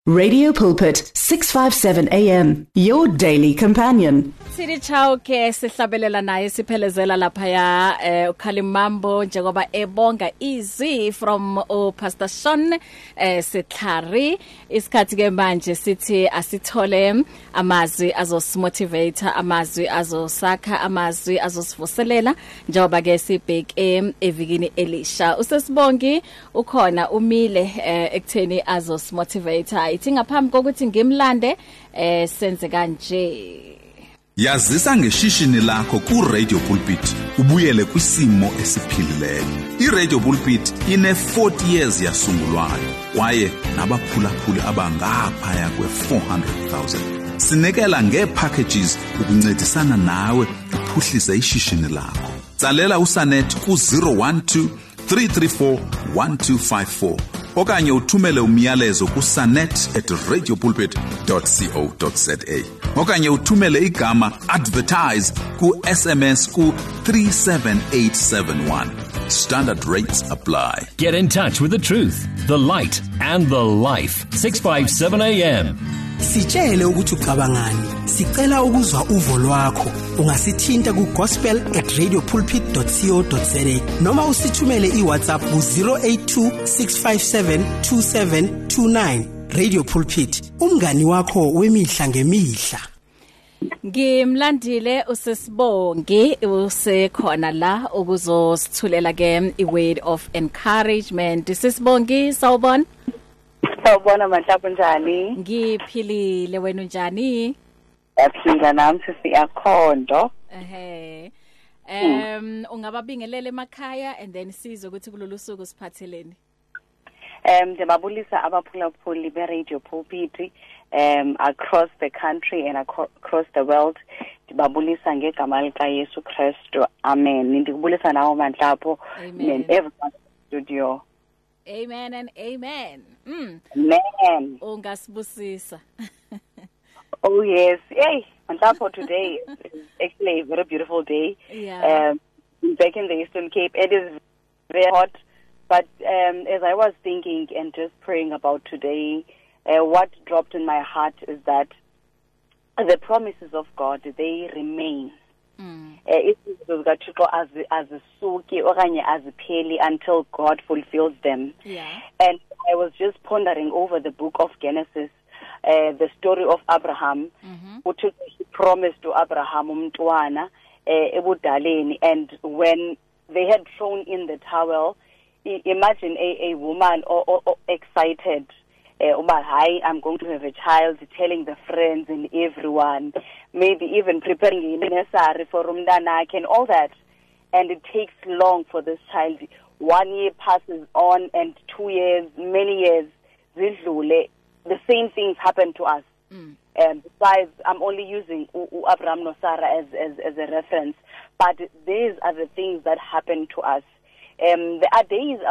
Radio Pulpit 657 AM, your daily companion. Sithi ciao ke sihlabelela naye siphelezela lapha ya uKhalimambo njengoba ebonga izwi from Pastor Sean Setlhari. Isikhathi ke manje sithi asithole amazwi azosimotivate, amazwi azosakha, amazwi azosivuselela njengoba ke sibheke evikini elisha. Usesibongi ukhona umile ekutheni azosimotivate. Ithi ngaphambi kokuthi ngimlande senze kanje. Yazisa ngeshishini lakho ku Radio Pulpit ubuyele kwisimo esiphilileyo. iRadio Pulpit ine 40 years yasungulwayo kwaye nabaphulaphuli abangaphaya kwe400,000. Sinekela ngepackages ukuncedisana nawe uphuhlise ishishini lakho. Tsalela uSanet ku 012 334 1254 okanye uthumele umyalezo ku sanet@radiopulpit.co.za. okanye uthumele igama advertise ku SMS ku 37871. Standard rates apply. Get in touch with the truth, the light and the life. 657 AM. Sitshele ukuthi ucabangani. Sicela ukuzwa uvo lwakho. Ungasithinta ku gospel@radiopulpit.co.za noma usithumele iWhatsApp ku 0826572729. Radio Pulpit, umngani wakho wemihla ngemihla. Ngimlandile usesibongi usekhona la ukuzosithulela ke iword of encouragement. Sisibongi, sawubona? Sawubona Manhlapo njani? Ngiphilile, wena unjani? Yaphila nami siyakhondo. Ungababingelele emakhaya and then sizo ukuthi kulolu suku siphatheleni. Ndiyababulisa abaphulaphuli be-Radio Pulpit across the country and across the world. Ndibabulisa ngegama lika Yesu Kristu. Amen. Ndikubulisa nawe Manhlapo and everyone in the studio. Amen and amen. Amen. Ungasibusisa. Oh yes. Hey, Manhlapo, today is actually a very beautiful day. Yeah. Back in the Eastern Cape, it is very hot. But as I was thinking and just praying about today, what dropped in my heart is that the promises of God, they remain. Until God fulfills them. Yeah. And I was just pondering over the book of Genesis, the story of Abraham, which he promised to Abraham, umntwana, ebudaleni, and when they had thrown in the towel, imagine a woman or excited, hi, I'm going to have a child, telling the friends and everyone, maybe even preparing a nursery for umntanakhe and all that. And it takes long for this child. 1 year passes on and 2 years, many years, zidlule. The same things happen to us. Besides, I'm only using Abraham no Sarah as a reference, but these are the things that happen to us. There are days,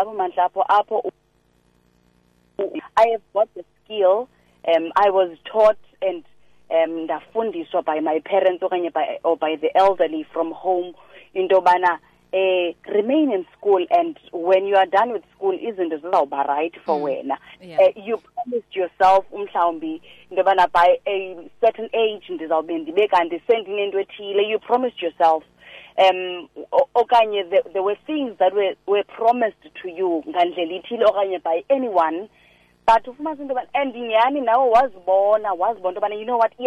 I have got the skill. I was taught and fundiswa by my parents or by the elderly from home. Indobana, remain in school, and when you are done with school, isn't it right for when you promised yourself indobana by a certain age you promised yourself. There were things that were promised to you by anyone, but and now was born, you know what,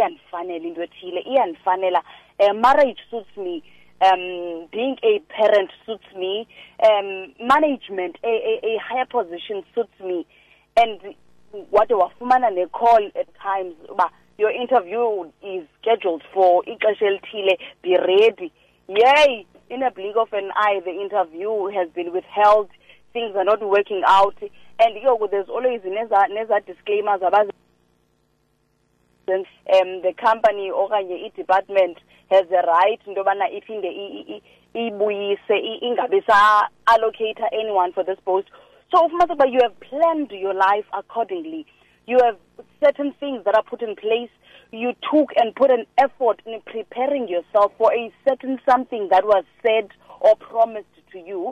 marriage suits me, being a parent suits me, management, a higher position suits me, and what they call at times, your interview is scheduled for be ready. Yay! In a blink of an eye, the interview has been withheld. Things are not working out, and there's always neza disclaimers about the company or the department has the right ndobana iphinde ibuyise ingabisa allocate anyone for this post. So you have planned your life accordingly. You have certain things that are put in place. You took and put an effort in preparing yourself for a certain something that was said or promised to you.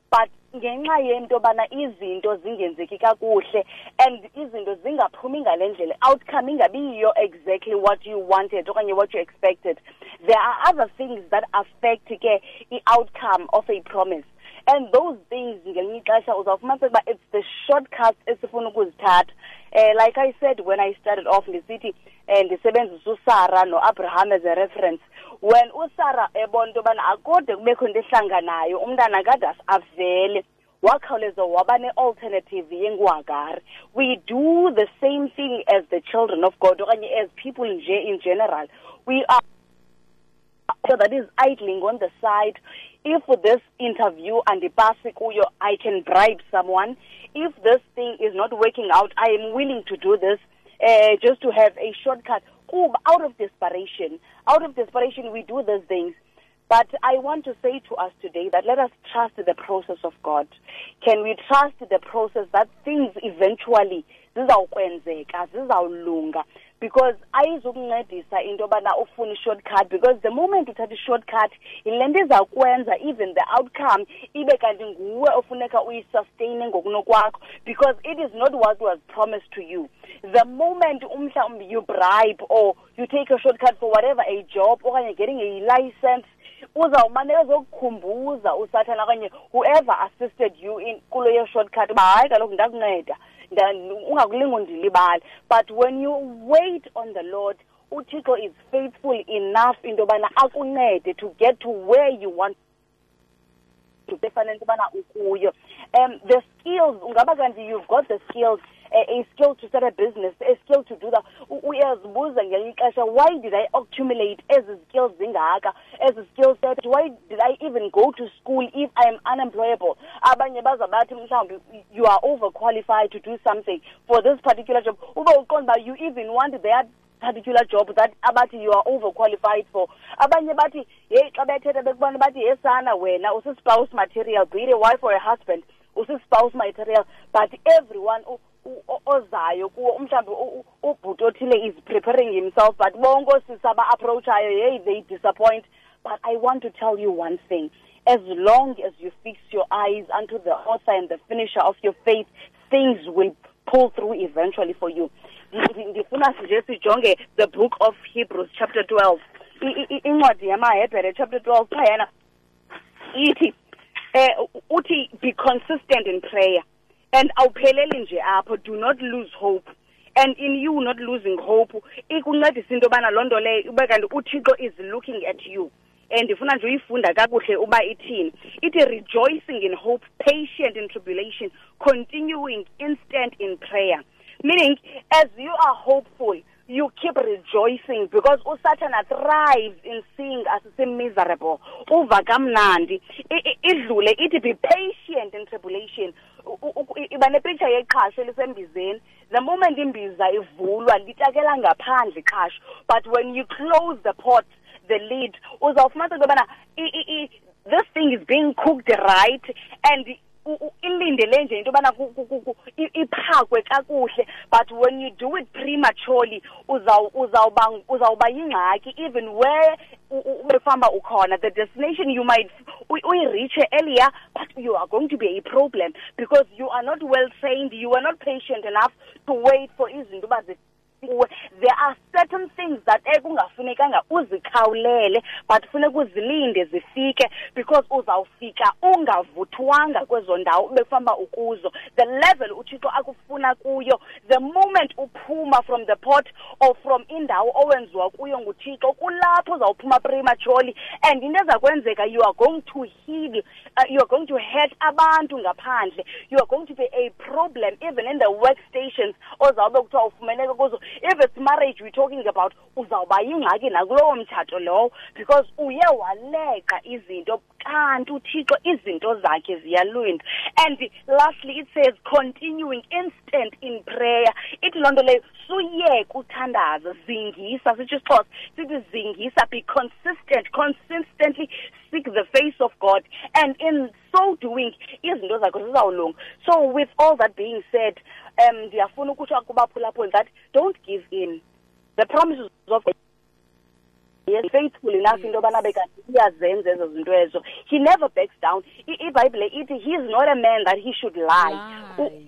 but ngenxa yento bana izinto zingenzeki kakuhle and izinto zingaphumi ngalendlela outcome ingabiyo exactly what you wanted okanye what you expected. There are other things that affect ke i-outcome of a promise, and those things ngelinye ixesha uzawufumanisa ukuba it's the shortcuts esifuna ukuzithatha. Like I said when I started off ndisithi ndisebenzisa uSarah noAbraham as a reference. When uSarah ebona into bana akode kubekho into ehlanganayo umntana kade avele wakhawuleza waba ne-alternative yenguHagari. We do the same thing as the children of God okanye as people in general. We are so that is idling on the side. If this interview and the kuyo, I can bribe someone. If this thing is not working out, I am willing to do this just to have a shortcut. Out of desperation, we do these things. But I want to say to us today that let us trust the process of God. Can we trust the process that things eventually zizawukwenzeka, zizawulunga? Because ayizukuncedisa into bana ufuna shortcut, because the moment uthatha shortcut ilento izakwenza even the outcome ibe kanti nguwe ofuneka uyisustain ngokunokwakho, because it is not what was promised to you. The moment you bribe or you take a shortcut for whatever, a job or getting a license, uzawumane ezokukhumbuza usathana okanye whoever assisted you in kulo shortcut ba hayi kaloku ndakunceda ungakulinga undilibala. But when you wait on the Lord, uThixo is faithful enough into bana akuncede to get to where you want to be. The skills ungaba kanti you've got the skills, a skill to start a business, a skill to do that. Why did I accumulate as a skills zingaka, as a skill set? Why did I even go to school if I am unemployable? You are overqualified to do something for this particular job. You even want that particular job that abati you are overqualified for. Abanye bati hey kabethethe bekubona bathi yesana wena usispouse material, be it a wife or a husband, usispouse material, but everyone ozayo kuwo mhlambe ubhuti othile is preparing himself, but bonke sisaba approach ayo hey they disappoint. But I want to tell you one thing: as long as you fix your eyes unto the author and the finisher of your faith, things will pull through eventually for you. Ndifuna nje sijonge the book of Hebrews chapter 12. Incwadi yamaHebhere chapter 12 phayana ithi uthi be consistent in prayer and awupheleli nje apho, do not lose hope. And in you not losing hope ikuncedisa into bana lonto le ube kanti uThixo is looking at you. And ndifuna nje uyifunda kakuhle uba ithini. Ithi rejoicing in hope, patient in tribulation, continuing instant in prayer. Meaning, as you are hopeful, you keep rejoicing, because uSathana thrives in seeing us miserable. Uva kamnandi. Idlule ithi be patient in tribulation. Iba nepicture yeqhasho lisembizeni. The moment imbiza ivulwa litakela ngaphandle iqhasho. But when you close the pot, the lid, uzawufumana ukubana this thing is being cooked right, and ilindele nje into bana iphakwe kakuhle. But when you do it prematurely uzawuba yingxaki even where ubefamba ukhona. The destination you might reach earlier, but you are going to be a problem because you are not well trained, you are not patient enough to wait for izinto bazi. There are certain things that ekungafunekanga uzikhawulele, but funeka uzilinde zifike, because uzawufika ungavuthwanga kwezo ndawo ubefamba ukuzo. The level uThixo akufuna kuyo, the moment uphuma from the pot or from indawo owenziwa kuyo nguThixo, kulapho uzawuphuma prematurely, and into ezakwenzeka you are going to heal, you are going to hurt abantu ngaphandle, you are going to be a problem even in the workstations ozawube kuthiwa ufumaneka kuzo. If it's marriage we're talking about, uzawuba yingxaki nakulowo mtshato lowo, because uye waleka izinto kanti uThixo izinto zakhe ziyalwinda. And lastly it says continuing instant in prayer. Ithi lonto leyo suyeka uthandaza, zingisa, sitsho sithi zingisa, be consistent, consistently seek the face of God, and in so doing izinto zakho zizawulunga. So with all that being said, ndiyafuna ukuthi kubaphulaphula that don't give in. The promises of God He is faithful enough into yobana bekanti uyazenza ezo zinto ezo. He never backs down. iBhayibhile ithi he is not a man that he should lie.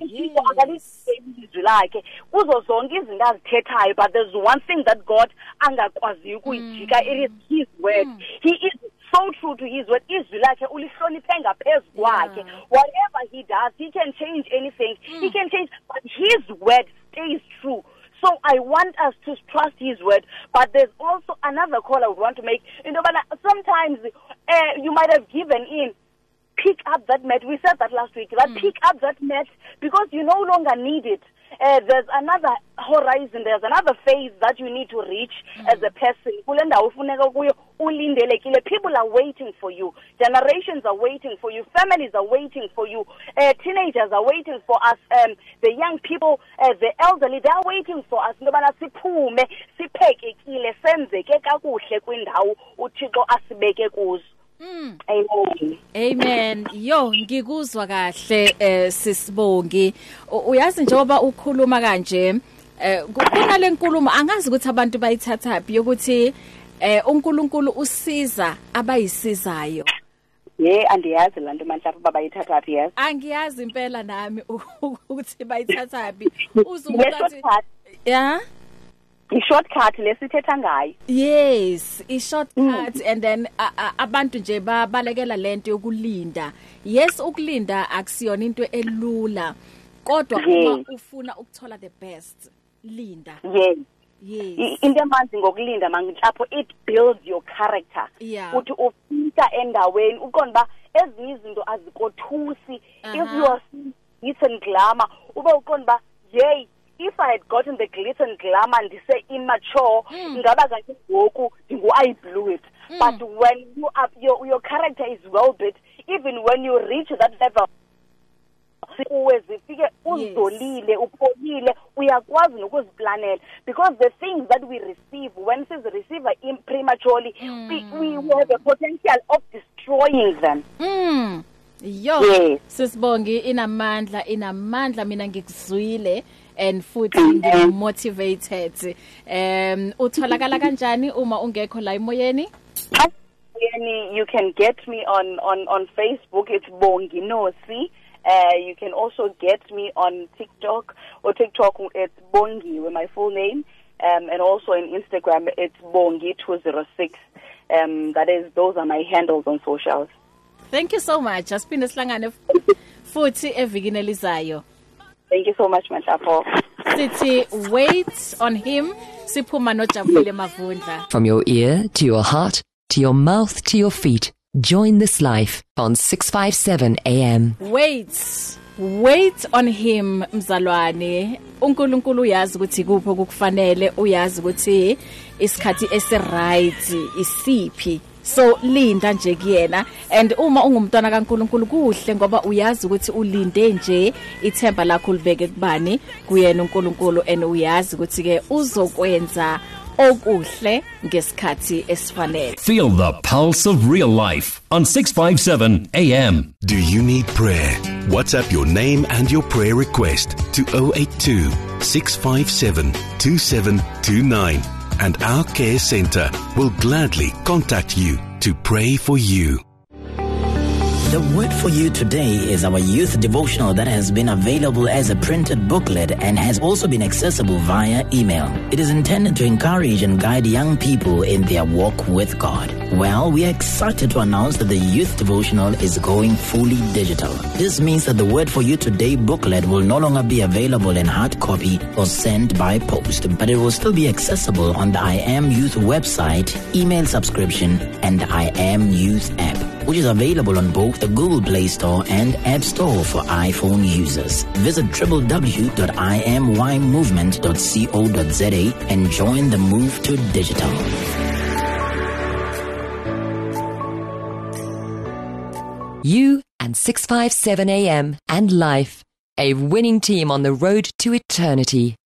Kuzo zonke izinto azithethayo, but there's one thing that God angakwaziyo ukuyijika. It is his word. He is so true to his word. Izwi lakhe ulihloniphe ngaphezulu kwakhe. Whatever he does, he can change anything. He can change, but his word stays true. So I want us to trust his word, but there's also another call I would want to make. Sometimes you might have given in. Pick up that mat. We said that last week. That pick up that mat because you no longer need it. There's another horizon. There's another phase that you need to reach as a person. People are waiting for you. Generations are waiting for you. Families are waiting for you. Teenagers are waiting for us. The young people, the elderly, they are waiting for us. Amen. Amen. Yo, ngikuzwa kahle sisibongi. Uyazi njengoba ukhuluma kanje, kunale nkulumo angazi ukuthi abantu bayithatha phi ukuthi uNkulunkulu usiza abayisizayo. Andiyazi lanto manje baba bayithatha phi yazi. Angiyazi impela nami ukuthi bayithatha phi. Uzumuntu yeah. I-shortcut lesithetha ngayo. Yes, i-shortcut and then abantu nje babalekela lento yokulinda. Yes, ukulinda akusiyona into elula. Kodwa uma ufuna ukuthola the best, linda. Yes. Into emanzi ngokulinda mangilapho it builds your character. Uthi ufika endaweni uqonda ezinye izinto azikothusi. If you are glitz and glamour, ube uqonda yey. If I had gotten the glitz and glamour and say immature, ngaba kanje ngoku I blew it. But when you are your character is well built, even when you reach that level, uzifike uzolile upholile uyakwazi nokuziplanela because the things that we receive when we receive prematurely, we have a potential of destroying them. Yo, sisibongi inamandla mina ngikuzwile and futhi ngimotivated. Utholakala kanjani uma ungekho la emoyeni? You can get me on Facebook. It's Bongi Nosi. You can also get me on TikTok. It's Bongi with my full name. And also in Instagram it's Bongi206. Those are my handles on socials. Thank you so much. Asiphinde sihlangane futhi evikini elizayo. Thank you so much, Matapo. Sithi wait on him. Siphuma noJabulile Mavundla. From your ear to your heart to your mouth to your feet. Join this life on 657 AM. Wait on him mzalwane. uNkulunkulu uyazi ukuthi kupho kukufanele, uyazi ukuthi isikhathi esiright isiphi. So linda nje kuyena and uma ungumntwana kaNkulunkulu kuhle ngoba uyazi ukuthi ulinde nje ithemba lakho libeke kubani kuyena uNkulunkulu and uyazi ukuthi ke uzokwenza okuhle ngesikhathi esifanele. Feel the pulse of real life on 657 AM. Do you need prayer? WhatsApp your name and your prayer request to 082 657 2729 and our care center will gladly contact you to pray for you. The word for you today is our youth devotional that has been available as a printed booklet and has also been accessible via email. It is intended to encourage and guide young people in their walk with God. Well, we are excited to announce that the youth devotional is going fully digital. This means that the word for you today booklet will no longer be available in hard copy or sent by post, but it will still be accessible on the I Am Youth website, email subscription, and I Am Youth app, which is available on both the Google Play Store and App Store for iPhone users. Visit www.imymovement.co.za and join the move to digital. You and 657 AM and life, a winning team on the road to eternity.